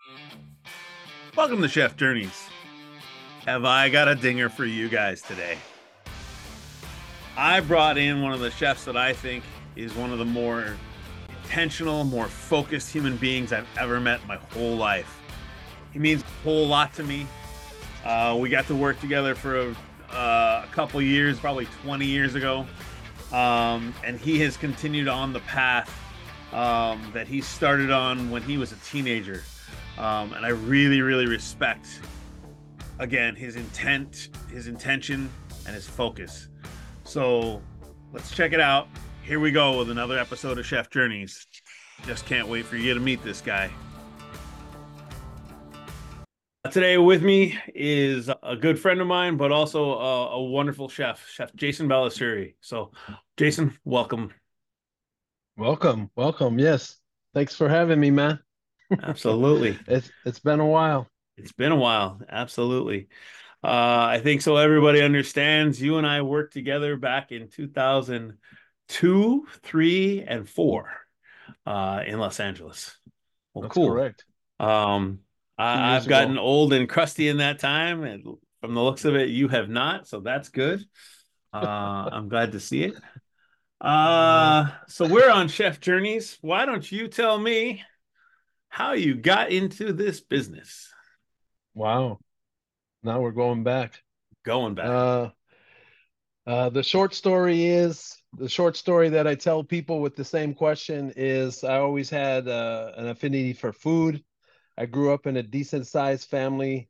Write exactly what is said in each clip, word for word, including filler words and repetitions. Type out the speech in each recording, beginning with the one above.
Welcome to Chef Journeys. Have I got a dinger for you guys today? I brought in one of the chefs that I think is one of the more intentional, more focused human beings I've ever met in my whole life. He means a whole lot to me. Uh, we got to work together for a, uh, a couple years, probably twenty years ago. Um, and he has continued on the path um, that he started on when he was a teenager. Um, and I really, really respect, again, his intent, his intention, and his focus. So let's check it out. Here we go with another episode of Chef Journeys. Just can't wait for you to meet this guy. Today with me is a good friend of mine, but also a, a wonderful chef, Chef Jason Baldessari. So, Jason, welcome. Welcome, welcome. Yes, thanks for having me, man. Absolutely. It's it's been a while. It's been a while. Absolutely. Uh, I think so everybody understands you and I worked together back in two thousand two, three, and four uh, in Los Angeles. Well, That's cool. correct. Um, Two I, years I've gotten ago. old and crusty in that time, and from the looks of it, you have not, so that's good. Uh, I'm glad to see it. Uh, Uh, so we're on Chef Journeys. Why don't you tell me how you got into this business? wow. Now we're going back. Going back. Uh, uh, the short story is the short story that I tell people with the same question is I always had uh, an affinity for food. I grew up in a decent sized family.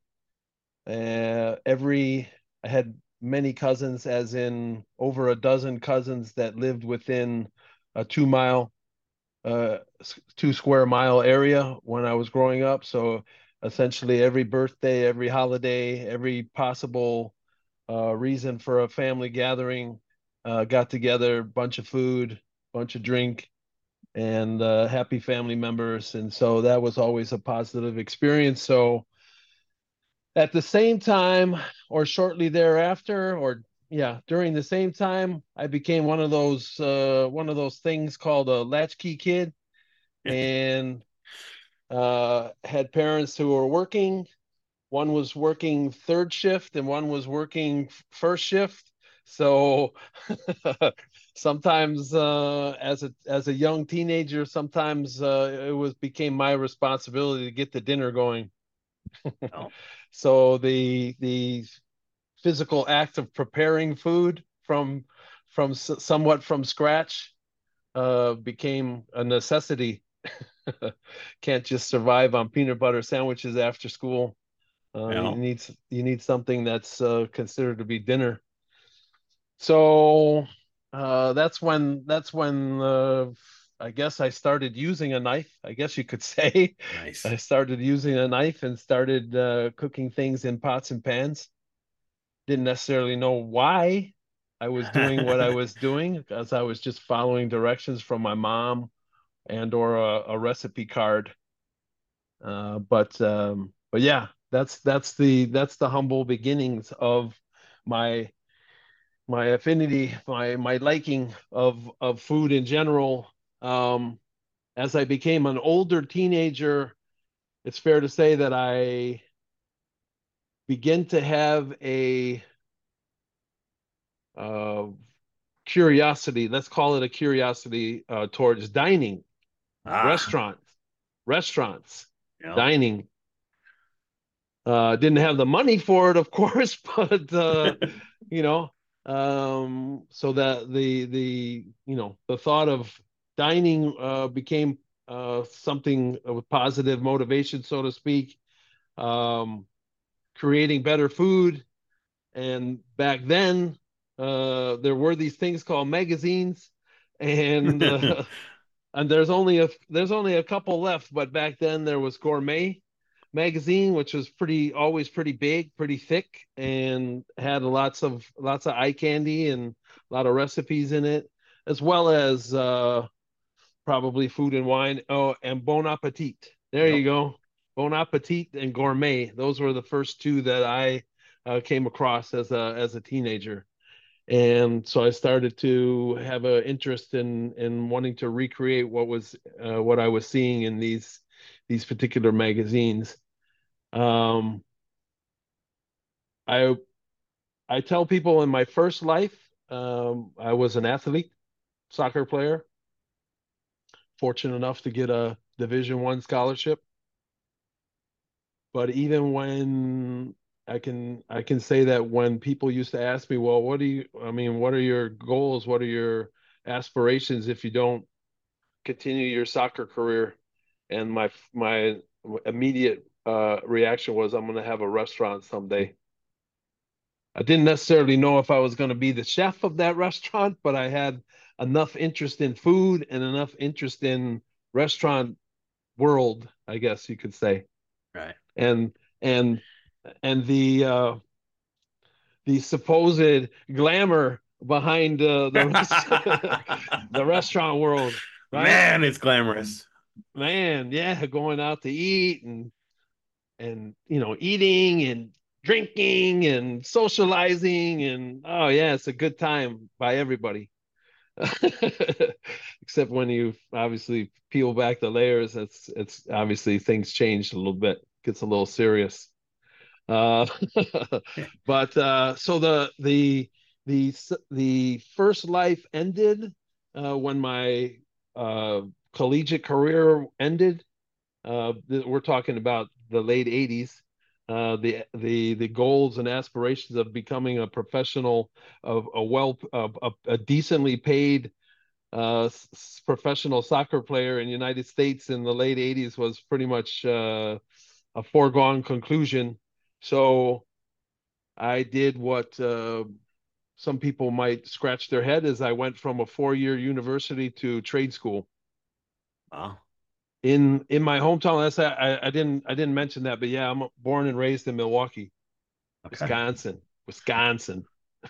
Uh, every I had many cousins, as in over a dozen cousins that lived within a two mile uh, two square mile area when I was growing up. So essentially, every birthday, every holiday, every possible uh, reason for a family gathering, uh, got together, bunch of food, bunch of drink, and uh, happy family members. And so that was always a positive experience. So at the same time, or shortly thereafter, or yeah, during the same time, I became one of those uh, one of those things called a latchkey kid and uh, had parents who were working. One was working third shift and one was working first shift. So sometimes, uh, as a as a young teenager, sometimes uh, it was became my responsibility to get the dinner going. Oh, So the the physical act of preparing food from from somewhat from scratch uh, became a necessity. Can't just survive on peanut butter sandwiches after school. Uh, you you know. need you need something that's uh, considered to be dinner. So uh, that's when that's when uh, I guess I started using a knife. I guess you could say Nice. I started using a knife and started uh, cooking things in pots and pans. Didn't necessarily know why I was doing what I was doing, because I was just following directions from my mom and or a, a recipe card. Uh, but um, but yeah, that's that's the that's the humble beginnings of my my affinity, my my liking of of food in general. Um, as I became an older teenager, it's fair to say that I begin to have a uh, curiosity. Let's call it a curiosity uh, towards dining, Ah, restaurants, restaurants, you know. dining. Uh, didn't have the money for it, of course, but uh, you know, um, so that the the you know the thought of dining uh, became uh, something with positive motivation, so to speak. Um, creating better food, and back then uh, there were these things called magazines, and uh, and there's only a there's only a couple left, but back then there was Gourmet magazine, which was pretty always pretty big, pretty thick, and had lots of lots of eye candy and a lot of recipes in it, as well as uh, probably food and wine. Oh, and Bon Appetit. There Yep. you go. Bon Appetit and Gourmet. Those were the first two that I uh, came across as a as a teenager. And so I started to have an interest in in wanting to recreate what was uh, what I was seeing in these these particular magazines. Um, I I tell people in my first life, um, I was an athlete, soccer player, fortunate enough to get a Division One scholarship. But even when I can I can say that when people used to ask me, well, what do you I mean, what are your goals? What are your aspirations if you don't continue your soccer career? And my my immediate uh, reaction was, I'm going to have a restaurant someday. I didn't necessarily know if I was going to be the chef of that restaurant, but I had enough interest in food and enough interest in restaurant world, I guess you could say. Right. And and and the uh, the supposed glamour behind uh, the rest the restaurant world, right? Man, it's glamorous. Man, yeah, going out to eat and and you know eating and drinking and socializing and oh yeah, it's a good time by everybody. Except when you obviously peel back the layers, it's it's obviously things changed a little bit, gets a little serious. Uh, but uh, so the the the the first life ended uh, when my uh, collegiate career ended. Uh, th- we're talking about the late eighties. Uh, the the the goals and aspirations of becoming a professional, of a well, a, a, a decently paid uh, s- professional soccer player in the United States in the late eighties was pretty much uh, a foregone conclusion. So I did what uh, some people might scratch their head as I went from a four-year university to trade school Wow. in in my hometown. That's I, I didn't I didn't mention that, but yeah, I'm born and raised in Milwaukee, Okay. Wisconsin, Wisconsin.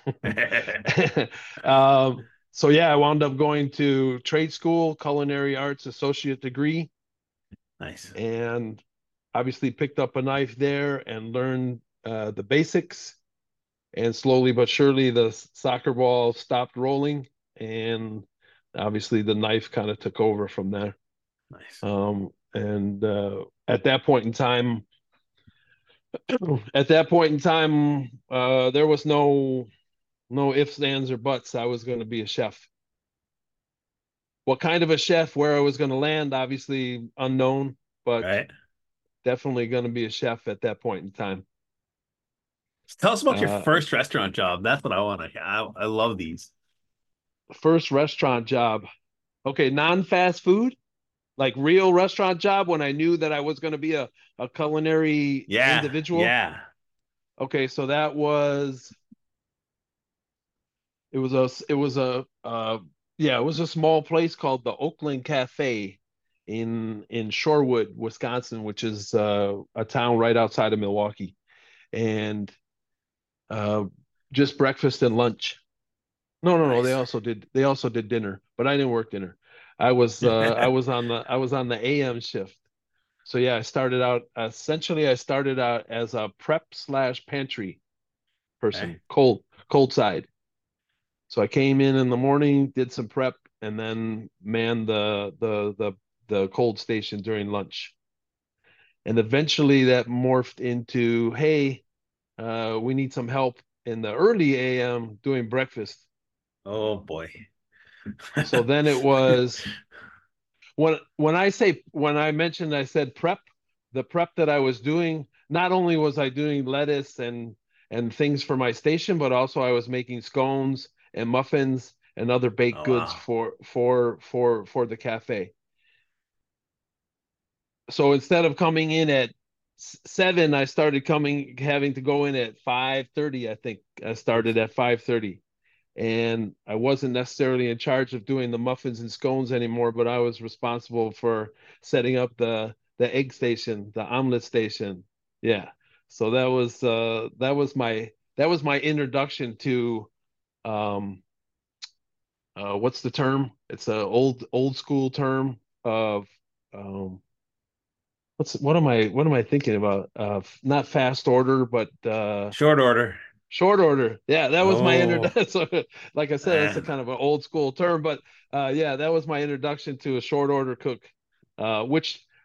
um, so yeah, I wound up going to trade school, culinary arts associate degree, Nice. and obviously picked up a knife there and learned uh, the basics. And slowly but surely, the soccer ball stopped rolling, and obviously the knife kind of took over from there. Nice. Um, and uh, at that point in time, at that point in time, uh, there was no no ifs, ands, or buts. I was going to be a chef. What kind of a chef, where I was going to land, obviously unknown, but Right. definitely going to be a chef at that point in time. Tell us about your Uh, first restaurant job. That's what I want to hear. I, I love these. First restaurant job. Okay, non-fast food, like real restaurant job when I knew that I was going to be a, a culinary Yeah. individual. Yeah. Okay, so that was it was a it was a uh yeah, it was a small place called the Oakland Cafe in in Shorewood, Wisconsin, which is uh, a town right outside of Milwaukee. And uh just breakfast and lunch. No, no, no, they Nice. also did they also did dinner, but I didn't work dinner. I was uh I was on the I was on the A M shift. So yeah, I started out essentially I started out as a prep slash pantry Okay. person, cold cold side. So I came in in the morning, did some prep, and then manned the the the the cold station during lunch. And eventually that morphed into, hey, uh, we need some help in the early A M doing breakfast. Oh boy. So then it was when when I say when I mentioned I said prep, the prep that I was doing, not only was I doing lettuce and and things for my station, but also I was making scones and muffins and other baked Oh goods wow. for for for for the cafe. So instead of coming in at seven, I started coming having to go in at five thirty. I think I started at five thirty, and I wasn't necessarily in charge of doing the muffins and scones anymore, but I was responsible for setting up the the egg station, the omelet station. Yeah. So that was uh that was my that was my introduction to um uh what's the term? It's a old old school term of um what's what am I what am I thinking about? Uh not fast order, but uh Short order. short order. Yeah, that was my Oh introduction. So, like I said, that's a man. kind of an old school term, but uh, yeah, that was my introduction to a short order cook, uh, which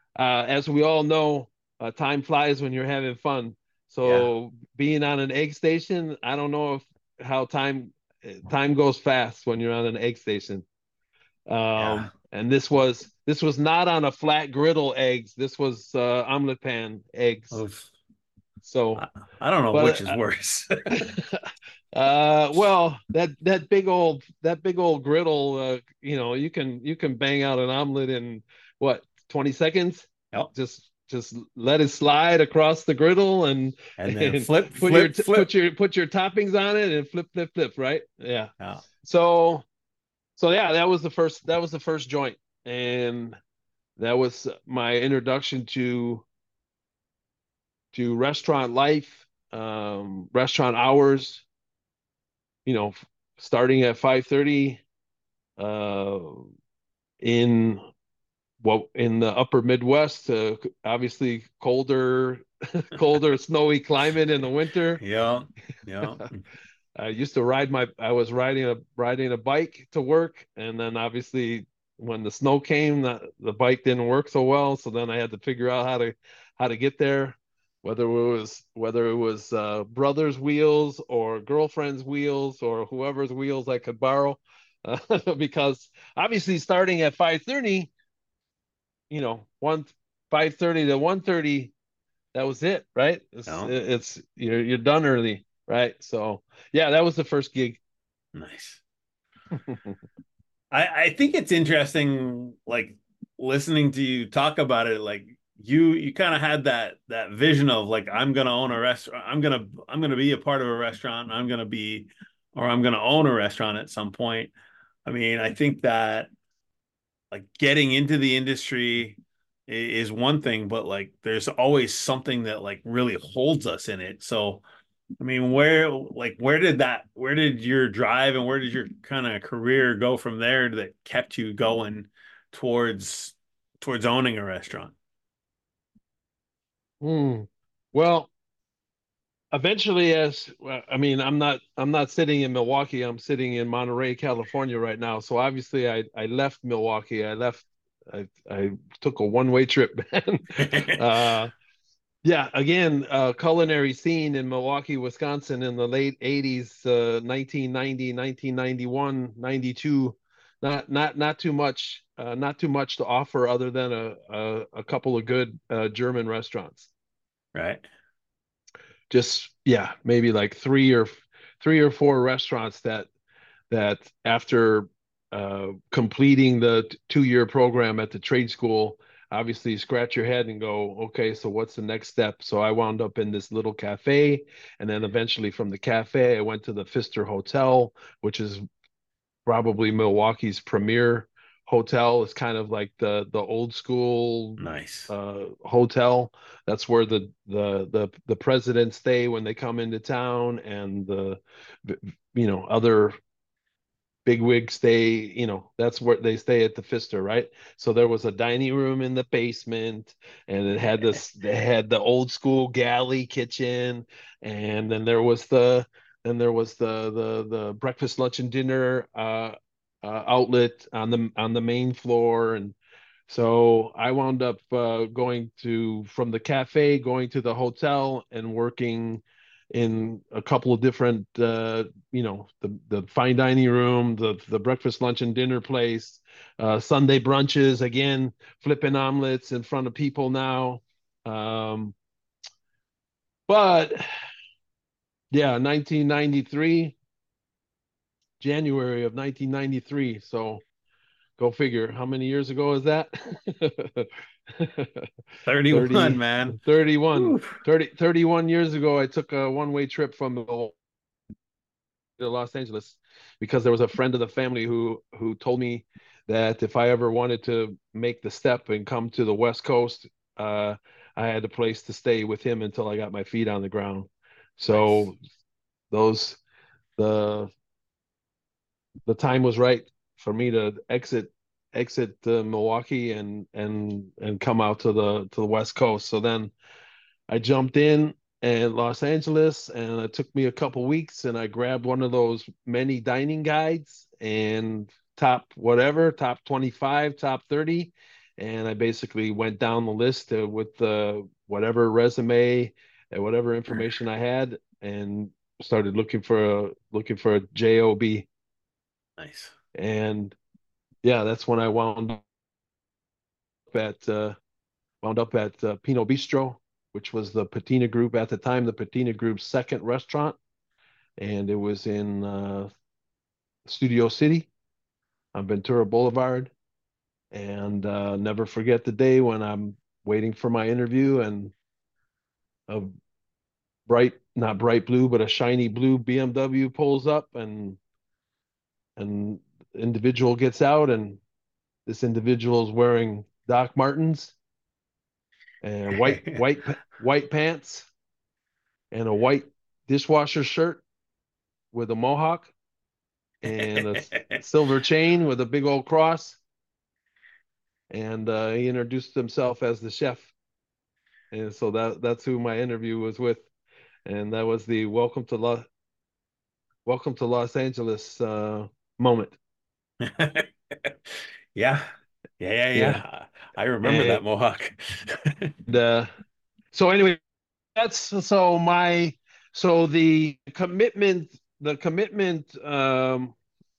uh, as we all know, uh, time flies when you're having fun. Yeah. So being on an egg station, I don't know if how time time goes fast when you're on an egg station. Yeah. Um, and this was this was not on a flat griddle eggs. This was uh, omelet pan eggs. Oof. So, I, I don't know which but is worse. uh, well, that that big old that big old griddle, uh, you know, you can you can bang out an omelet in what twenty seconds. Yep. Just just let it slide across the griddle and And then and flip, put your flip, put flip. your put your toppings on it and flip flip flip, right? Yeah. Yeah. So so yeah, that was the first that was the first joint, and that was my introduction to to restaurant life, um, restaurant hours. You know, starting at five thirty uh, in what in the upper Midwest, uh, obviously colder, colder, snowy climate in the winter. Yeah. Yeah. I used to ride my I was riding a riding a bike to work, and then obviously when the snow came, the, the bike didn't work so well. So then I had to figure out how to how to get there, whether it was whether it was uh, brother's wheels or girlfriend's wheels or whoever's wheels I could borrow, uh, because obviously starting at five thirty, you know, one five thirty to one thirty, that was it, right? It's Yeah. it's you're you're done early, right? So yeah, that was the first gig. Nice. I, I think it's interesting, like listening to you talk about it, like you you kind of had that that vision of like I'm gonna own a restaurant, I'm gonna I'm gonna be a part of a restaurant, I'm gonna be or I'm gonna own a restaurant at some point. I mean, I think that like getting into the industry is one thing, but like there's always something that like really holds us in it. So I mean, where like where did that where did your drive and where did your kind of career go from there that kept you going towards towards owning a restaurant? Hmm. Well, eventually, as well, I mean, I'm not I'm not sitting in Milwaukee. I'm sitting in Monterey, California right now. So obviously, I I left Milwaukee. I left. I I took a one way trip, man. uh, yeah, again, uh, culinary scene in Milwaukee, Wisconsin in the late eighties, uh, nineteen ninety, nineteen ninety-one, ninety-two. Not not not too much, uh, not too much to offer other than a a, a couple of good uh, German restaurants. Right. Just yeah, maybe like three or three or four restaurants that that after uh, completing the two year program at the trade school, obviously scratch your head and go, okay, so what's the next step? So I wound up in this little cafe, and then eventually from the cafe, I went to the Pfister Hotel, which is probably Milwaukee's premier hotel. It's kind of like the the old school Nice. uh, hotel. That's where the the the the presidents stay when they come into town, and the you know other bigwigs stay. You know that's where they stay at the Pfister, right? So there was a dining room in the basement, and it had this. They had the old school galley kitchen, and then there was the then there was the the the breakfast, lunch, and dinner uh, uh, outlet on the on the main floor, and so I wound up uh, going to from the cafe, going to the hotel, and working in a couple of different, uh, you know, the the fine dining room, the the breakfast, lunch, and dinner place, uh, Sunday brunches. Again, flipping omelets in front of people now. Um, but yeah, nineteen ninety-three, January of nineteen ninety-three. So go figure. How many years ago is that? thirty-one, thirty, man. thirty-one, Oof. thirty, thirty-one years ago, I took a one-way trip from to Los Angeles because there was a friend of the family who who told me that if I ever wanted to make the step and come to the West Coast, uh, I had a place to stay with him until I got my feet on the ground. Nice. So those the the time was right for me to exit exit uh, Milwaukee and and and come out to the to the West Coast. So then I jumped in in Los Angeles, and it took me a couple weeks, and I grabbed one of those many dining guides and top whatever, top twenty-five, top thirty, and I basically went down the list uh, with the whatever resume and whatever information I had, and started looking for a looking for a job. Nice. And yeah, that's when I wound up at uh, wound up at uh, Pinot Bistro, which was the Patina Group at the time, the Patina Group's second restaurant, and it was in uh, Studio City on Ventura Boulevard. And uh, never forget the day when I'm waiting for my interview, and a bright, not bright blue, but a shiny blue B M W pulls up, and and individual gets out, and this individual is wearing Doc Martens and white white white pants and a white dishwasher shirt with a mohawk and a silver chain with a big old cross. And uh, he introduced himself as the chef, and so that that's who my interview was with, and that was the welcome to Los welcome to Los Angeles uh, moment. Yeah. Yeah, yeah, Yeah, yeah. I remember and that Mohawk. uh, so anyway, that's so my so the commitment the commitment um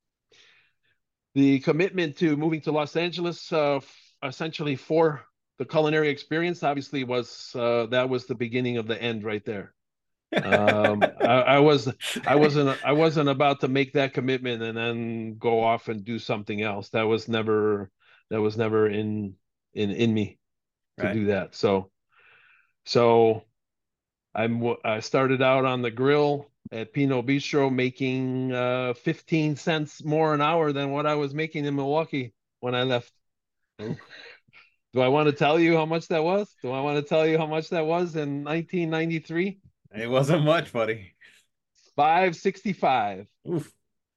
the commitment to moving to Los Angeles uh f- essentially for the culinary experience obviously was uh that was the beginning of the end right there. um I, I was I wasn't I wasn't about to make that commitment and then go off and do something else. That was never that was never in in in me to Right. do that. So so I'm I started out on the grill at Pinot Bistro making uh fifteen cents more an hour than what I was making in Milwaukee when I left. And do I want to tell you how much that was? Do I want to tell you how much that was in nineteen ninety-three? It wasn't much, buddy. five sixty-five. Oof.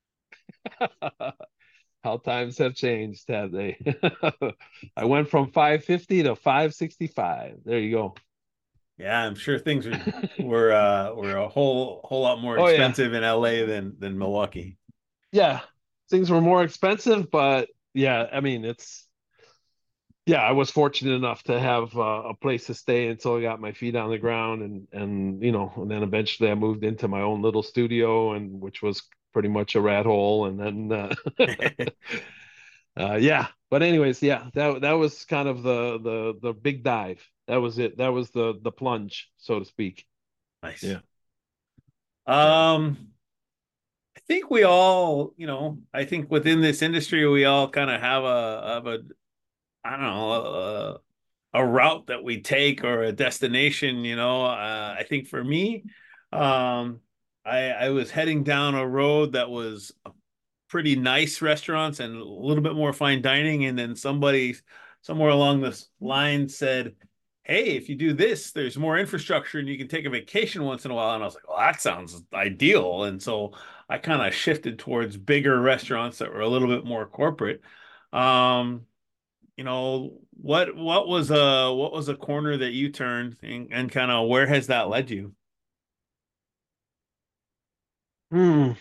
How times have changed, have they? I went from five fifty to five sixty-five. There you go. Yeah, I'm sure things are were uh were a whole whole lot more Oh yeah. expensive in L A than than Milwaukee. Yeah. Things were more expensive, but yeah, I mean, it's yeah, I was fortunate enough to have uh, a place to stay until I got my feet on the ground, and and you know, and then eventually I moved into my own little studio, and which was pretty much a rat hole, and then uh, uh, yeah. But anyways, yeah, that that was kind of the the the big dive. That was it. That was the the plunge, so to speak. Nice. Yeah, yeah. Um, I think we all, you know, I think within this industry we all kind of have a have a I don't know, a, a route that we take or a destination, you know. Uh, I think for me, um, I I was heading down a road that was pretty nice restaurants and a little bit more fine dining. And then somebody somewhere along this line said, "Hey, if you do this, there's more infrastructure and you can take a vacation once in a while." And I was like, "Well, that sounds ideal." And so I kind of shifted towards bigger restaurants that were a little bit more corporate. Um, you know, what what was a what was a corner that you turned and, and kind of where has that led you? Hmm.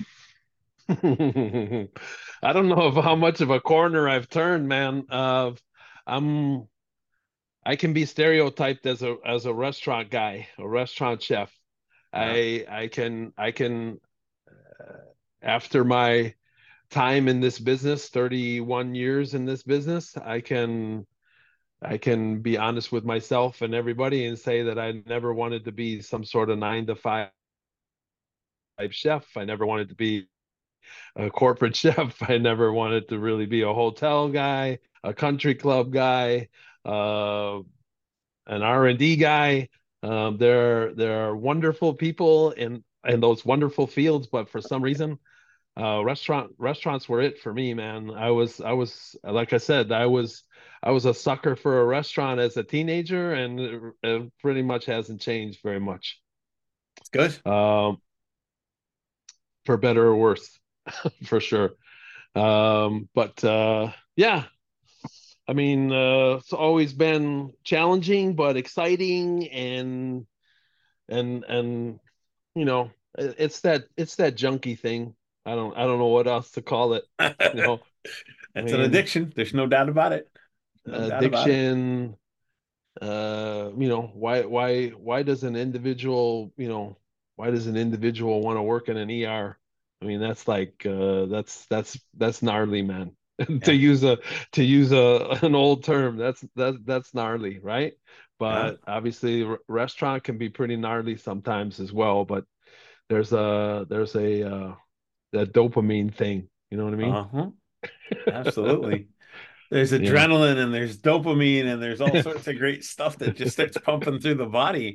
I don't know of how much of a corner I've turned, man. Uh, I'm I can be stereotyped as a as a restaurant guy, a restaurant chef. Yeah. I I can I can uh, after my time in this business, thirty-one years in this business, I can I can be honest with myself and everybody and say that I never wanted to be some sort of nine to five chef. I never wanted to be a corporate chef. I never wanted to really be a hotel guy, a country club guy, uh, an R and D guy. Um, there, there are wonderful people in in those wonderful fields, but for some reason, uh, restaurant restaurants were it for me, man. I was, I was, like I said, I was, I was a sucker for a restaurant as a teenager, and it, it pretty much hasn't changed very much, It's good. um, for better or worse, for sure. Um, but uh, yeah, I mean, uh, it's always been challenging but exciting, and and and you know, it's that it's that junkie thing. I don't I don't know what else to call it. You know, I That's an mean, addiction. There's no doubt about it. No doubt about it. addiction. Uh, you know, why why why does an individual, you know, why does an individual want to work in an E R? I mean, that's like uh, that's that's that's gnarly, man. To Yeah. use a to use a an old term, that's that that's gnarly, right? Yeah. But obviously, r restaurant can be pretty gnarly sometimes as well. But there's a there's a uh, that dopamine thing. You know what I mean? Uh-huh. Absolutely. There's Yeah. adrenaline and there's dopamine and there's all sorts of great stuff that just starts pumping through the body.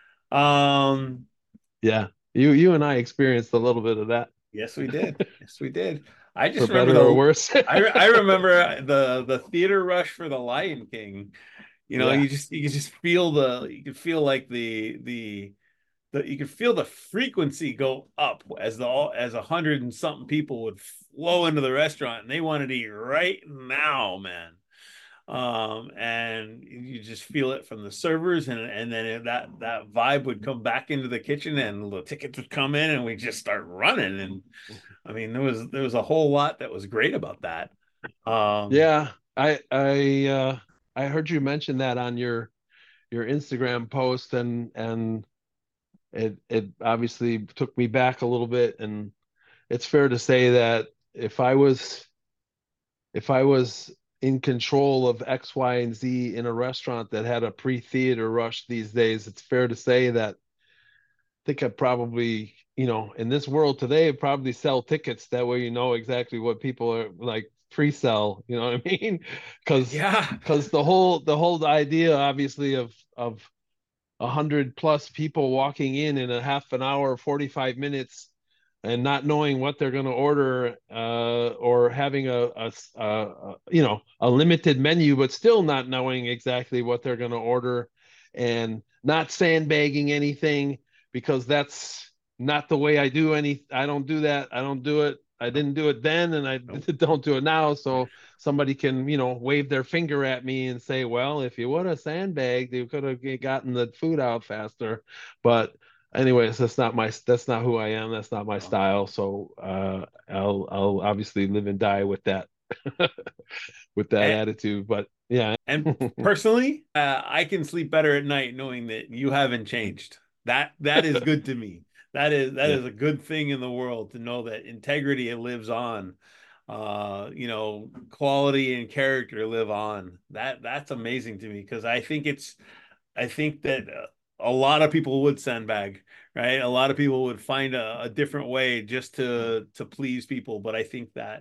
Um, Yeah. You you and I experienced a little bit of that, yes, we did. Yes, we did. I for just remember better or the worse. I I remember the the theater rush for The Lion King. You know, Yeah. you just you could just feel the you could feel like the the the you could feel the frequency go up as the as a hundred and something people would flow into the restaurant and they wanted to eat right now, man. Um, and you just feel it from the servers, and and then it, that that vibe would come back into the kitchen, and the tickets would come in, and we just start running. And I mean, there was there was a whole lot that was great about that. Um, Yeah. I I uh I heard you mention that on your your Instagram post, and and it it obviously took me back a little bit, and it's fair to say that if I was if I was in control of X, Y, and Z in a restaurant that had a pre-theater rush these days, it's fair to say that think I'd probably, you know, in this world today, I'd probably sell tickets. That way, you know exactly what people are like pre-sell. You know what I mean? Because yeah, because the whole the whole idea, obviously, of of a hundred plus people walking in in a half an hour, forty-five minutes, and not knowing what they're going to order, uh, or having a, a, a, you know, a limited menu, but still not knowing exactly what they're going to order, and not sandbagging anything, because that's not the way I do any. I don't do that. I don't do it. I nope, didn't do it then, and I nope. don't do it now. So somebody can, you know, wave their finger at me and say, "Well, if you would have sandbagged, you could have gotten the food out faster." But anyways, that's not my that's not who I am. That's not my No. style. So uh, I'll I'll obviously live and die with that with that And, attitude. But yeah, and personally, uh, I can sleep better at night knowing that you haven't changed. That that is good to me. That is that yeah, is a good thing in the world to know that integrity lives on. Uh, you know, quality and character live on. That that's amazing to me because I think it's I think that uh, a lot of people would sandbag, right? A lot of people would find a, a different way just to to please people. But I think that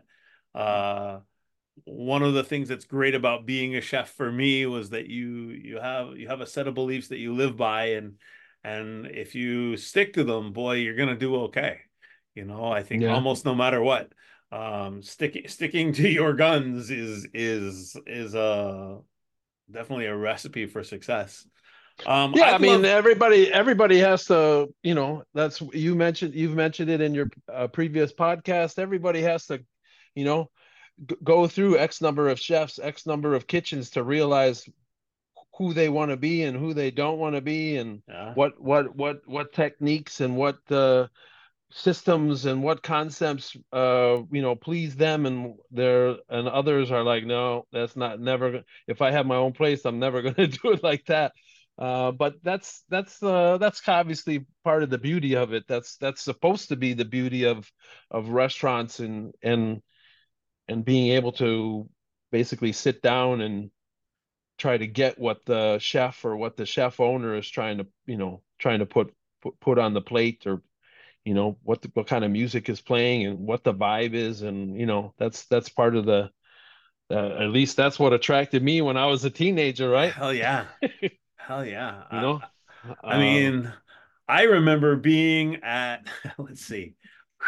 uh one of the things that's great about being a chef for me was that you you have you have a set of beliefs that you live by, and and if you stick to them, boy, you're gonna do okay. You know, I think yeah. almost no matter what, um, sticking sticking to your guns is is is a definitely a recipe for success. Um, Yeah, I I'd mean, love, everybody everybody has to, you know, that's you mentioned you've mentioned it in your uh, previous podcast. Everybody has to, you know, g- go through X number of chefs, X number of kitchens to realize who they want to be and who they don't want to be, and yeah, what what what what techniques and what uh, systems and what concepts uh you know please them, and there and others are like, no, that's not never. If I have my own place, I'm never going to do it like that. Uh, but that's that's uh, that's obviously part of the beauty of it. That's that's supposed to be the beauty of of restaurants, and and and being able to basically sit down and try to get what the chef or what the chef owner is trying to, you know, trying to put put, put on the plate, or you know what the, what kind of music is playing and what the vibe is, and you know that's that's part of the uh, at least that's what attracted me when I was a teenager, right? hell yeah, hell yeah. You know, I, I uh, mean, I remember being at, let's see,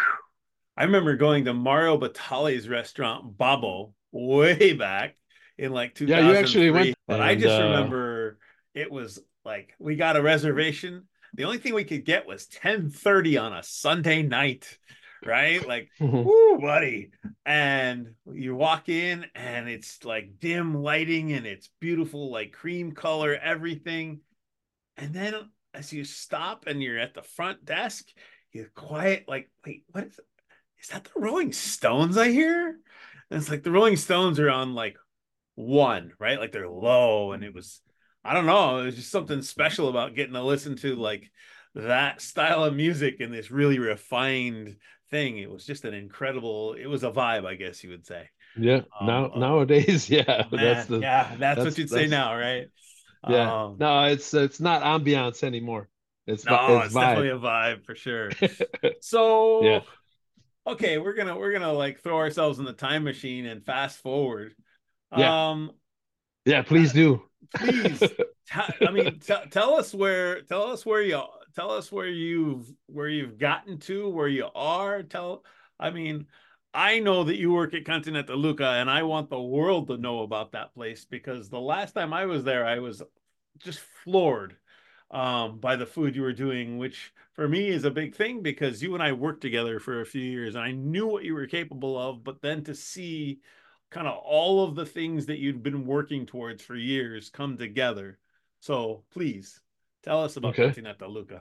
I remember going to Mario Batali's restaurant, Babo, way back in like yeah, you actually went, two thousand three. But I and just uh, remember it was like we got a reservation. The only thing we could get was ten thirty on a Sunday night, right? Like, whoo, buddy. And you walk in and it's like dim lighting and it's beautiful, like cream color, everything. And then as you stop and you're at the front desk, you're quiet, like, wait, what is is that the Rolling Stones I hear? And it's like the Rolling Stones are on like one, right? Like they're low, and it was, I don't know, it was just something special about getting to listen to like that style of music and this really refined thing. It was just an incredible, it was a vibe, I guess you would say. Yeah. Um, Now of, nowadays, yeah, oh that's man, the yeah, that's what that's you'd say that's now, right? yeah. Um, No, it's it's not ambiance anymore. It's vi- no, it's it's definitely vibe. a vibe for sure. Yeah. So, okay, we're gonna we're gonna like throw ourselves in the time machine and fast forward. Yeah. Um, Yeah, please do. please, t- I mean, t- tell us where tell us where you tell us where you've where you've gotten to, where you are. Tell, I mean, I know that you work at Continental Luca, and I want the world to know about that place because the last time I was there, I was just floored um, by the food you were doing, which for me is a big thing because you and I worked together for a few years and I knew what you were capable of, but then to see kind of all of the things that you'd been working towards for years come together. So please tell us about Okay. Continental Luca.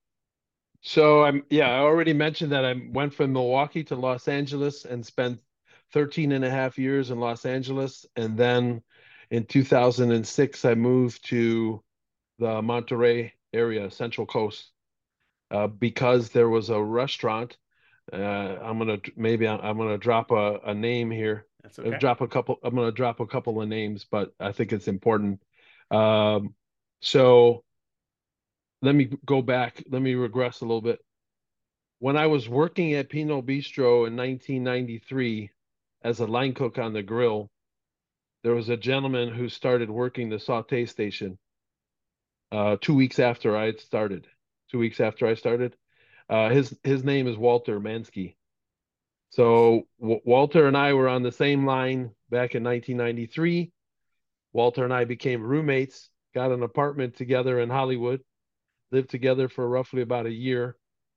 So I'm yeah, I already mentioned that I went from Milwaukee to Los Angeles and spent thirteen and a half years in Los Angeles. And then in two thousand six, I moved to the Monterey area, Central Coast, uh, because there was a restaurant. Uh, I'm gonna maybe I'm, I'm gonna drop a, a name here. That's I'll okay. drop a couple. I'm gonna drop a couple of names, but I think it's important. Um, so let me go back. Let me regress a little bit. When I was working at Pinot Bistro in nineteen ninety-three as a line cook on the grill, there was a gentleman who started working the saute station uh, two weeks after I had started. Two weeks after I started, uh, his his name is Walter Mansky. Nice. So w- Walter and I were on the same line back in nineteen ninety-three. Walter and I became roommates, got an apartment together in Hollywood, lived together for roughly about a year.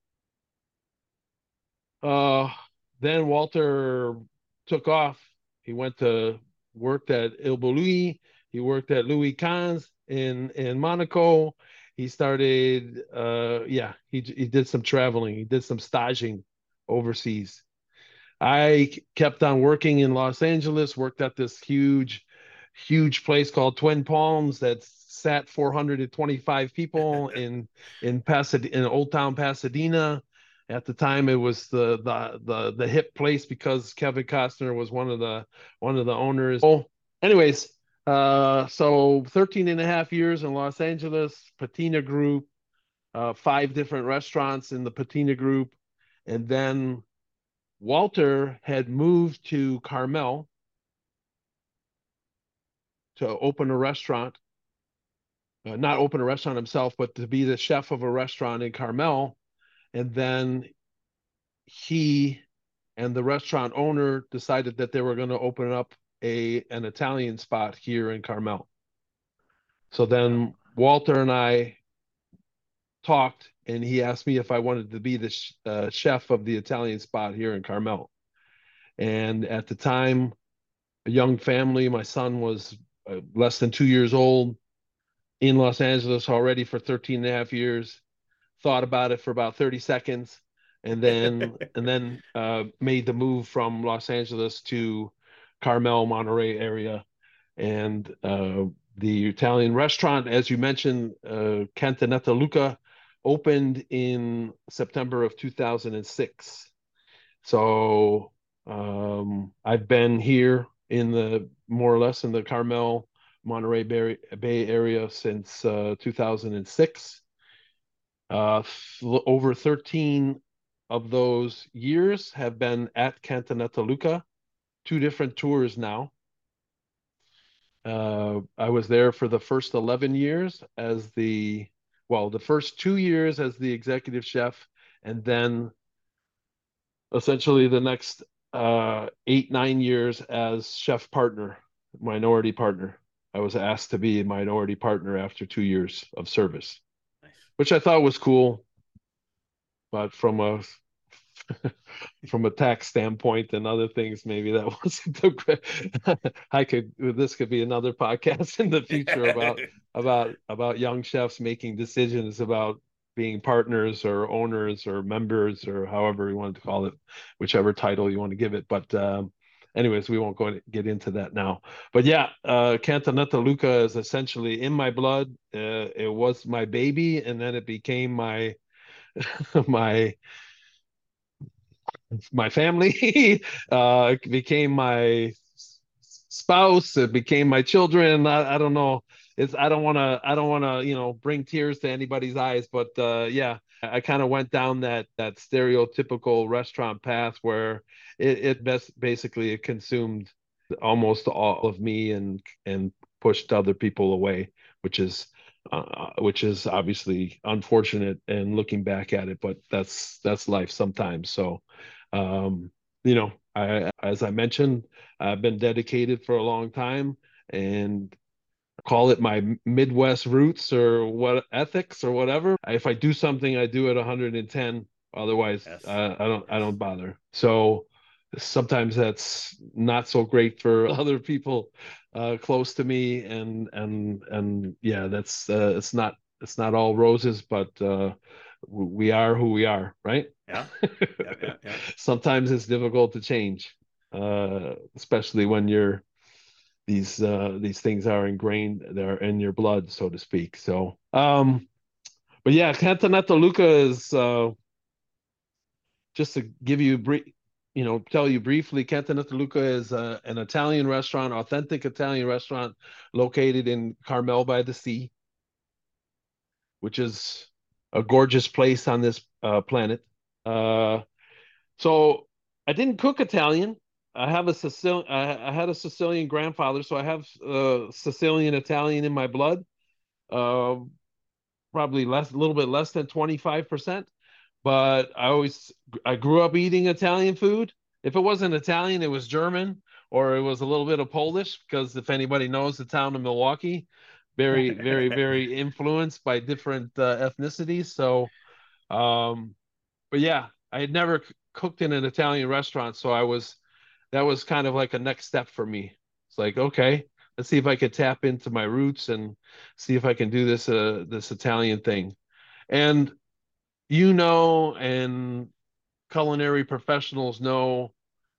Uh, then Walter took off. He went to worked at Il Bulli. He worked at Louis Kahns in in Monaco. He started, uh, yeah, he he did some traveling. He did some staging overseas. I kept on working in Los Angeles. Worked at this huge, huge place called Twin Palms that sat four hundred twenty-five people in in Pasadena, in Old Town Pasadena. At the time, it was the the the the hip place because Kevin Costner was one of the one of the owners. Oh, anyways, uh, so thirteen and a half years in Los Angeles, Patina Group, uh, five different restaurants in the Patina Group, and then Walter had moved to Carmel to open a restaurant, uh, not open a restaurant himself, but to be the chef of a restaurant in Carmel. And then he and the restaurant owner decided that they were going to open up a an Italian spot here in Carmel. So Wow. then Walter and I talked, and he asked me if I wanted to be the sh- uh, chef of the Italian spot here in Carmel. And at the time, a young family, my son was uh, less than two years old, in Los Angeles already for thirteen and a half years, thought about it for about thirty seconds, and then and then uh, made the move from Los Angeles to Carmel, Monterey area. And uh, the Italian restaurant, as you mentioned, uh, Cantinetta Luca, opened in September of two thousand six. So um, I've been here in the more or less in the Carmel, Monterey Bay, Bay area since uh, two thousand six. Uh, th- over thirteen of those years have been at Cantinetta Luca, two different tours now. Uh, I was there for the first eleven years as the, well, the first two years as the executive chef, and then essentially the next uh, eight, nine years as chef partner, minority partner. I was asked to be a minority partner after two years of service, Nice. which I thought was cool. But from a from a tax standpoint and other things, maybe that wasn't the great. I could this could be another podcast in the future about about about young chefs making decisions about being partners or owners or members or however you want to call it, whichever title you want to give it. But um, anyways, we won't go get into that now. But yeah, uh, Cantonetta Luca is essentially in my blood. Uh, it was my baby, and then it became my my my family. uh, it became my spouse. It became my children. I, I don't know. It's I don't want to I don't want to you know bring tears to anybody's eyes, but uh, yeah, I kind of went down that that stereotypical restaurant path where it, it best basically it consumed almost all of me and and pushed other people away, which is uh, which is obviously unfortunate and looking back at it, but that's that's life sometimes. So, um, you know, I as I mentioned, I've been dedicated for a long time and call it my Midwest roots or what ethics or whatever. If I do something, I do it one hundred ten. Otherwise, Yes. uh, I don't I Yes. don't bother. So sometimes that's not so great for other people uh, close to me, and and and yeah, that's uh, it's not it's not all roses, but uh, we are who we are, right? Yeah. Yeah. Yeah. Yeah. Sometimes it's difficult to change, uh, especially when you're these uh these things are ingrained, they're in your blood, so to speak. So um but yeah, Cantonetta Luca is uh just to give you brief you know tell you briefly, Cantonetta Luca is uh, an Italian restaurant, authentic Italian restaurant located in Carmel by the Sea, which is a gorgeous place on this uh, planet. uh so I didn't cook Italian. I have a Sicilian. I, I had a Sicilian grandfather, so I have uh, Sicilian Italian in my blood. uh, Probably less, a little bit less than twenty-five percent. But I always, I grew up eating Italian food. If it wasn't Italian, it was German or it was a little bit of Polish, because if anybody knows the town of Milwaukee, very, very, very influenced by different uh, ethnicities. So, um, but yeah, I had never c- cooked in an Italian restaurant. So I was, that was kind of like a next step for me. It's like, okay, let's see if I could tap into my roots and see if I can do this uh, this Italian thing. And you know, and culinary professionals know,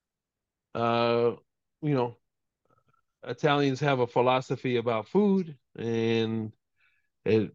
uh, you know, Italians have a philosophy about food, and it,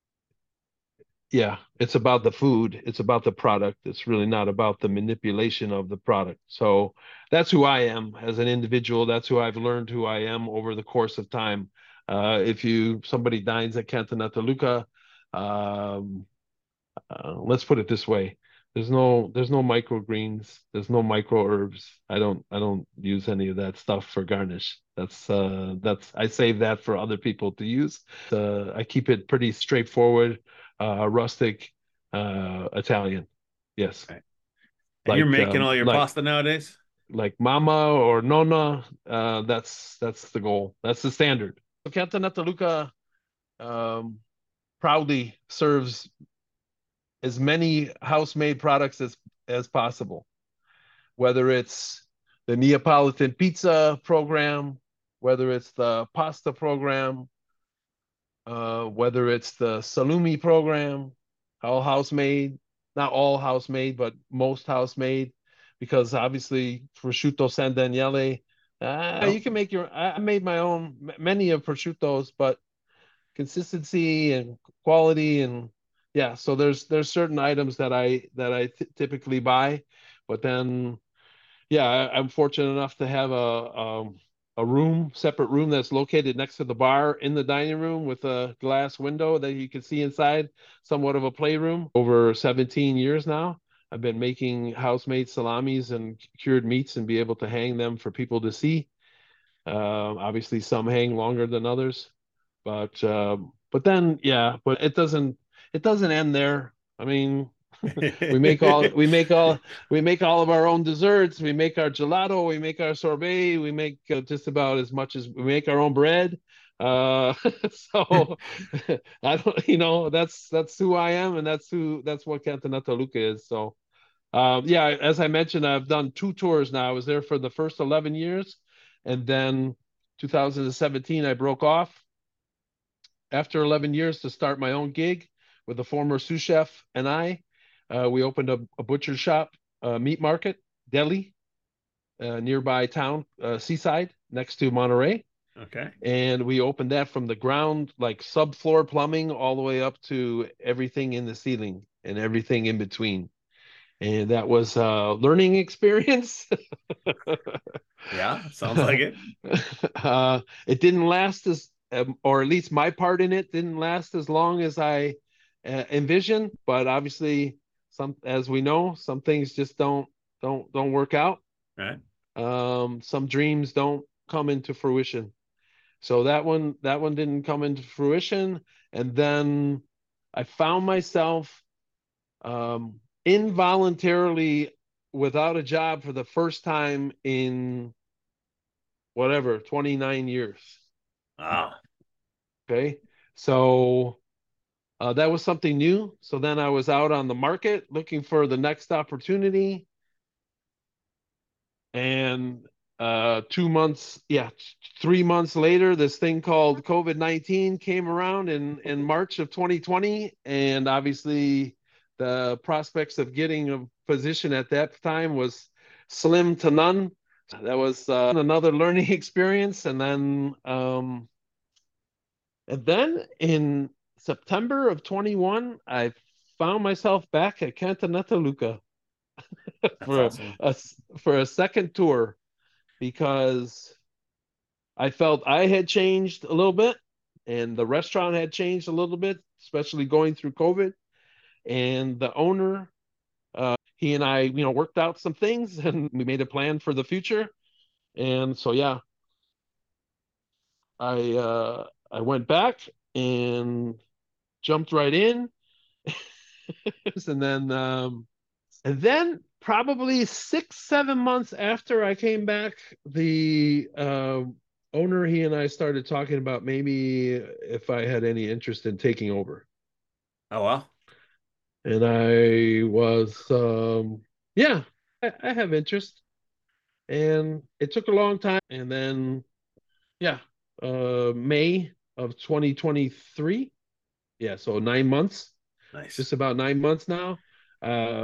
yeah, it's about the food, it's about the product. It's really not about the manipulation of the product. So that's who I am as an individual. That's who I've learned who I am over the course of time. Uh, if you somebody dines at Cantonata Luca, um, uh, let's put it this way: there's no there's no microgreens, there's no micro herbs. I don't I don't use any of that stuff for garnish. That's uh that's I save that for other people to use. Uh, I keep it pretty straightforward, uh, rustic, uh, Italian. Yes, Right. And you're like making um, all your like pasta nowadays? like mama or nonna. Uh, that's that's the goal. That's the standard. So Cantonetta Luca um, proudly serves as many house-made products as as possible, whether it's the Neapolitan pizza program, whether it's the pasta program, uh, whether it's the salumi program, all house-made, not all house-made, but most house-made, because obviously prosciutto San Daniele, uh, Oh, you can make your. I made my own many of prosciuttos, but consistency and quality and yeah, so there's there's certain items that i that i th- typically buy, but then yeah, I, I'm fortunate enough to have a, a a room separate room that's located next to the bar in the dining room with a glass window that you can see inside, somewhat of a playroom. Over seventeen years now I've been making house-made salamis and cured meats and be able to hang them for people to see. Um, obviously some hang longer than others, but um, but then yeah, but it doesn't it doesn't end there. I mean, we make all we make all we make all of our own desserts. We make our gelato. We make our sorbet. We make uh, just about as much as we make our own bread. Uh, so I don't, you know, that's that's who I am, and that's who that's what Cantonata Luca is. So um, yeah, as I mentioned, I've done two tours now. I was there for the first eleven years, and then two thousand seventeen I broke off after eleven years to start my own gig with a former sous chef and I. Uh, we opened a, a butcher shop, a meat market, deli, a nearby town, uh, Seaside, next to Monterey. Okay. And we opened that from the ground, like subfloor plumbing, all the way up to everything in the ceiling and everything in between. And that was a learning experience. Yeah, sounds like it. uh, it didn't last as, um, or at least my part in it didn't last as long as I uh, envisioned. But obviously, some, as we know, some things just don't don't don't work out. Right. Um, some dreams don't come into fruition. So that one that one didn't come into fruition, and then I found myself um, involuntarily without a job for the first time in whatever twenty-nine years. Wow. Okay, so uh, that was something new. So then I was out on the market looking for the next opportunity, and uh, two months, yeah, three months later, this thing called COVID nineteen came around in in March of twenty twenty, and obviously the prospects of getting a position at that time was slim to none. That was uh, another learning experience, and then um, and then in September of twenty-one, I found myself back at Cantanetta That's for awesome. a for a second tour because I felt I had changed a little bit and the restaurant had changed a little bit, especially going through COVID. And the owner, uh, he and I, you know, worked out some things and we made a plan for the future. And so, yeah, I uh, I went back and jumped right in, and then um, and then probably six, seven months after I came back, the uh, owner, he and I started talking about maybe if I had any interest in taking over. Oh well. And I was, um, yeah, I, I have interest. And it took a long time. And then, yeah, uh, May of twenty twenty-three. Yeah, so nine months, Nice. just about nine months now. Uh,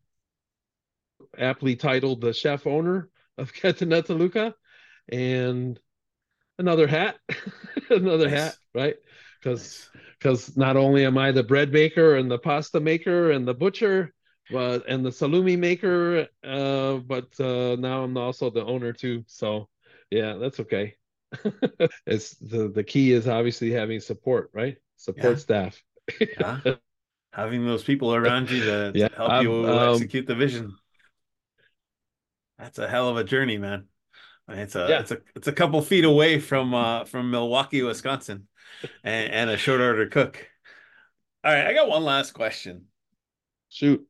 Aptly titled the chef owner of Catanetaluca, and another hat, another hat, Nice. right? Because Nice. because not only am I the bread baker and the pasta maker and the butcher, but and the salumi maker, uh, but uh, now I'm also the owner too. So yeah, that's okay. It's the the key is obviously having support, right? Support Yeah. staff. Yeah. Having those people around you to, Yeah, to help I've you um execute the vision. That's a hell of a journey, man. It's a yeah, it's a it's a couple feet away from uh from Milwaukee, Wisconsin, and, and a short order cook. All right, I got one last question. shoot.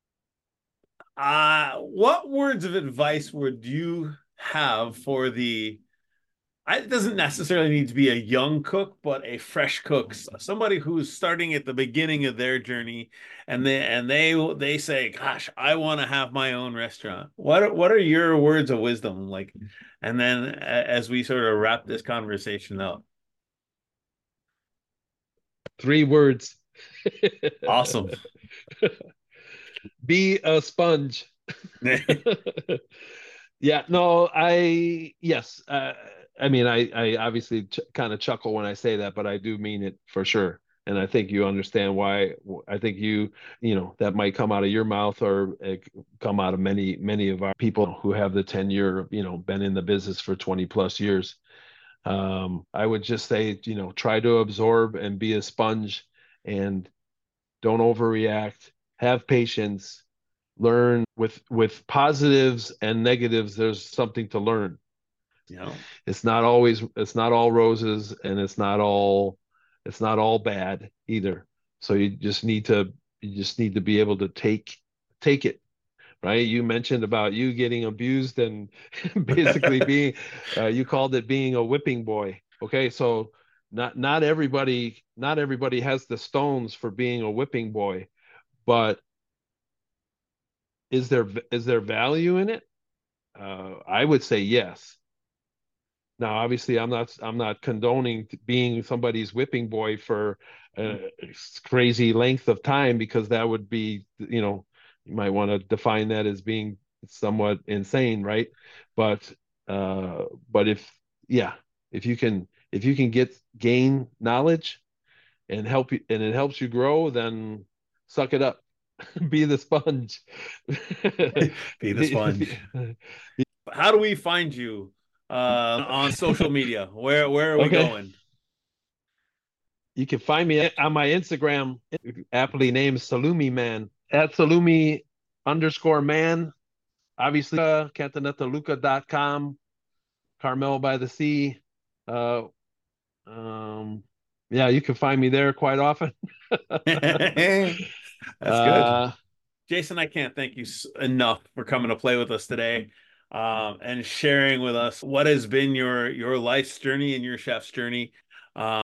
Uh, what words of advice would you have for the it doesn't necessarily need to be a young cook, but a fresh cook, somebody who's starting at the beginning of their journey, and they and they they say, "Gosh, I want to have my own restaurant." What are, what are your words of wisdom like? And then as we sort of wrap this conversation up, Three words. awesome. Be a sponge. Yeah, no, I yes, uh, I mean, I I obviously ch kind of chuckle when I say that, but I do mean it for sure. And I think you understand why. I think you, you know, that might come out of your mouth or it come out of many, many of our people who have the tenure, you know, been in the business for twenty plus years. Um, I would just say, you know, try to absorb and be a sponge and don't overreact, have patience, learn with with positives and negatives. There's something to learn. You know, It's not always it's not all roses, and it's not all it's not all bad either. So you just need to you just need to be able to take take it, right? You mentioned about you getting abused and basically being uh, you called it being a whipping boy. Okay, so not not everybody not everybody has the stones for being a whipping boy, but is there is there value in it? Uh, I would say yes. Now, obviously, I'm not I'm not condoning being somebody's whipping boy for a crazy length of time because that would be, you know, you might want to define that as being it's somewhat insane, right? But uh, but if yeah, if you can if you can get gain knowledge and help you and it helps you grow, then suck it up. Be the sponge. Be the sponge. How do we find you uh, on social media? Where where are we Okay. going? You can find me on my Instagram, aptly named Salumi Man, at Salumi underscore man. Obviously, uh, cantonetta luca dot com, Carmel by the Sea. Uh, um, yeah, you can find me there quite often. That's good. uh, Jason, I can't thank you enough for coming to play with us today, um, and sharing with us what has been your your life's journey and your chef's journey. Um,